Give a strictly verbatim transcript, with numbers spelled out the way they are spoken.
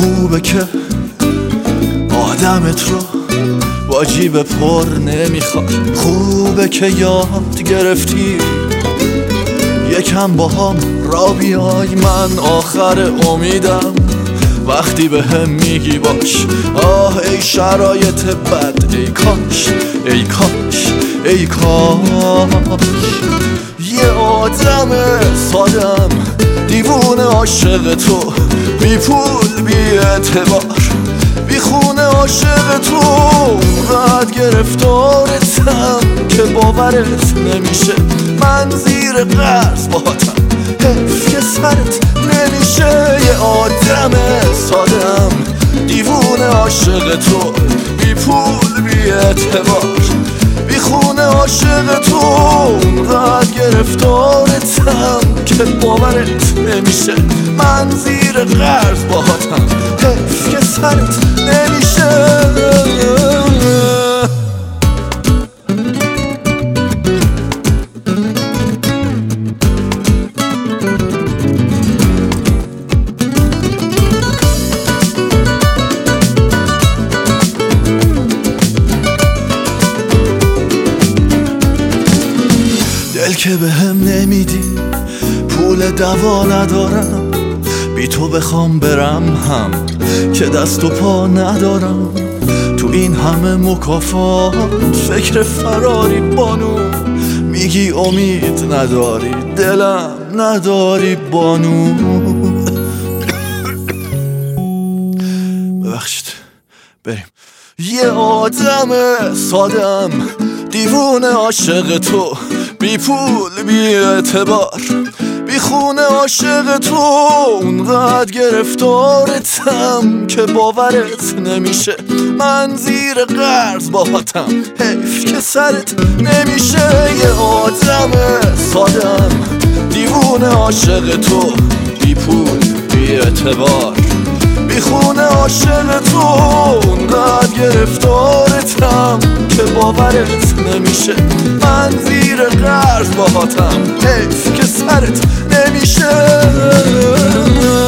خوبه که آدمت رو با جیب پر نمیخواد. خوبه که یاد گرفتی یکم با هم را بیای. من آخر امیدم وقتی به هم میگی باش. آه ای شرایط بد، ای کاش ای کاش ای کاش یه آدم سادم دیوونه عاشق تو، بی پول بی اعتبار بی خونه عاشق تو. اونقدر گرفتارتم که باورت نمیشه. من زیر قرض باهاتم، حیف که سرت نمیشه. یه آدم سادم دیوونه عاشق تو، بی پول بی اعتبار بی خونه عاشق تو. اونقدر گرفتارتم که باورت نمیشه. من زیر قرض باهاتم، حیف که سرت نمیشه. دل که به هم نمیدی، پول دوا ندارم. بی تو بخوام برم هم که دست و پا ندارم. تو این همه مکافات فکر فراری بانو. میگی امید نداری، دلم نداری بانو. ببخشید بریم. یه آدم سادم دیوونه عاشق تو، بی پول بی اعتبار بی خونه عاشق تو. اونقدر گرفتارتم که باورت نمیشه. من زیر قرض باهاتم، حیف که سرت نمیشه. یه آدم سادم دیوونه عاشق تو، بی پول بی اعتبار بی خونه عاشق تو. اونقدر گرفتارتم که باورت نمیشه. من زیر قرض باهاتم، حیف که سرت نمیشه.